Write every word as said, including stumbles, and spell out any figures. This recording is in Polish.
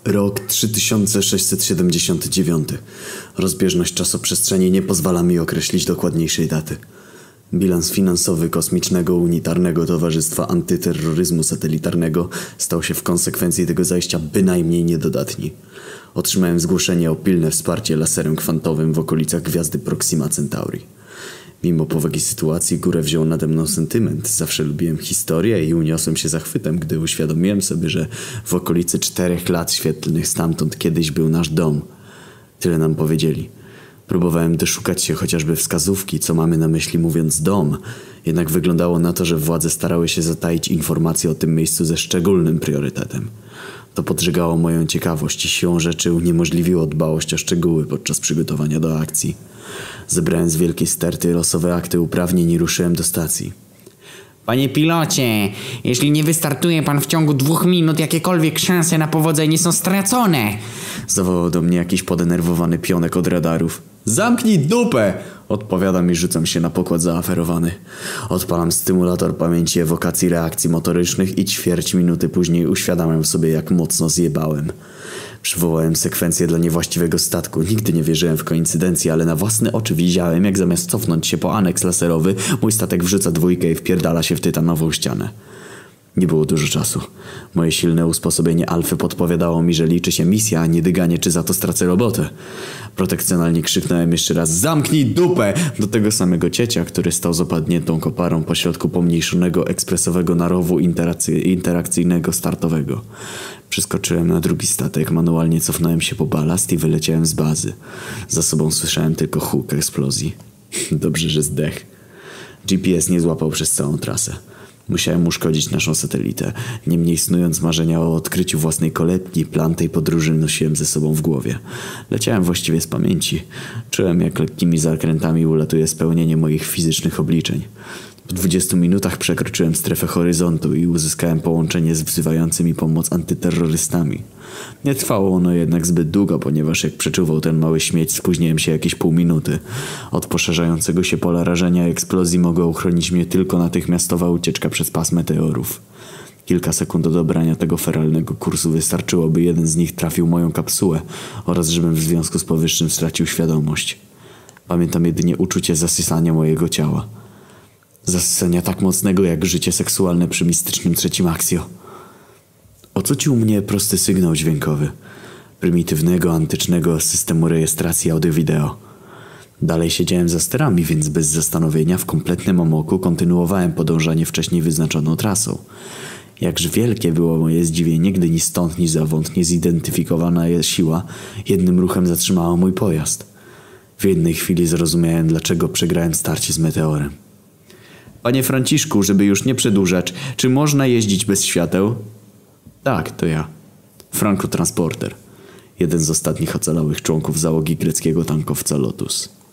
Rok trzy tysiące sześćset siedemdziesiąty dziewiąty. Rozbieżność czasoprzestrzeni nie pozwala mi określić dokładniejszej daty. Bilans finansowy Kosmicznego Unitarnego Towarzystwa Antyterroryzmu Satelitarnego stał się w konsekwencji tego zajścia bynajmniej niedodatni. Otrzymałem zgłoszenie o pilne wsparcie laserem kwantowym w okolicach gwiazdy Proxima Centauri. Mimo powagi sytuacji górę wziął nade mną sentyment. Zawsze lubiłem historię i uniosłem się zachwytem, gdy uświadomiłem sobie, że w okolicy czterech lat świetlnych stamtąd kiedyś był nasz dom. Tyle nam powiedzieli. Próbowałem doszukać się chociażby wskazówki, co mamy na myśli mówiąc dom. Jednak wyglądało na to, że władze starały się zataić informacje o tym miejscu ze szczególnym priorytetem. To podżegało moją ciekawość i siłą rzeczy uniemożliwiło dbałość o szczegóły podczas przygotowania do akcji. Zebrałem z wielkiej sterty losowe akty uprawnień i ruszyłem do stacji. Panie pilocie, jeśli nie wystartuje pan w ciągu dwóch minut, jakiekolwiek szanse na powodzenie są stracone. Zawołał do mnie jakiś podenerwowany pionek od radarów. Zamknij dupę! Odpowiadam i rzucam się na pokład zaaferowany. Odpalam stymulator pamięci ewokacji reakcji motorycznych i ćwierć minuty później uświadamiam sobie, jak mocno zjebałem. Przywołałem sekwencję dla niewłaściwego statku. Nigdy nie wierzyłem w koincydencje, ale na własne oczy widziałem, jak zamiast cofnąć się po aneks laserowy, mój statek wrzuca dwójkę i wpierdala się w tytanową ścianę. Nie było dużo czasu. Moje silne usposobienie alfy podpowiadało mi, że liczy się misja, a nie dyganie, czy za to stracę robotę. Protekcjonalnie krzyknąłem jeszcze raz: zamknij dupę! Do tego samego ciecia, który stał z opadniętą koparą pośrodku pomniejszonego ekspresowego narowu interakcy- interakcyjnego startowego. Przeskoczyłem na drugi statek, manualnie cofnąłem się po balast i wyleciałem z bazy. Za sobą słyszałem tylko huk eksplozji. Dobrze, że zdech. G P S nie złapał przez całą trasę. Musiałem uszkodzić naszą satelitę. Niemniej, snując marzenia o odkryciu własnej kolebki, plan tej podróży nosiłem ze sobą w głowie. Leciałem właściwie z pamięci. Czułem, jak lekkimi zakrętami ulatuje spełnienie moich fizycznych obliczeń. Po dwudziestu minutach przekroczyłem strefę horyzontu i uzyskałem połączenie z wzywającymi pomoc antyterrorystami. Nie trwało ono jednak zbyt długo, ponieważ jak przeczuwał ten mały śmieć, spóźniłem się jakieś pół minuty. Od poszerzającego się pola rażenia eksplozji mogła uchronić mnie tylko natychmiastowa ucieczka przez pas meteorów. Kilka sekund do dobrania tego feralnego kursu wystarczyło, by jeden z nich trafił moją kapsułę oraz żebym w związku z powyższym stracił świadomość. Pamiętam jedynie uczucie zasysania mojego ciała. Zasysania tak mocnego jak życie seksualne przy mistycznym trzecim Axio. Ocucił mnie prosty sygnał dźwiękowy prymitywnego, antycznego systemu rejestracji audio-wideo. Dalej siedziałem za sterami, więc bez zastanowienia w kompletnym amoku kontynuowałem podążanie wcześniej wyznaczoną trasą. Jakże wielkie było moje zdziwienie, gdy ni stąd ni zowąd niezidentyfikowana siła jednym ruchem zatrzymała mój pojazd. W jednej chwili zrozumiałem, dlaczego przegrałem starcie z meteorem. Panie Franciszku, żeby już nie przedłużać, czy można jeździć bez świateł? Tak, to ja. Franco Transporter. Jeden z ostatnich ocalałych członków załogi greckiego tankowca Lotus.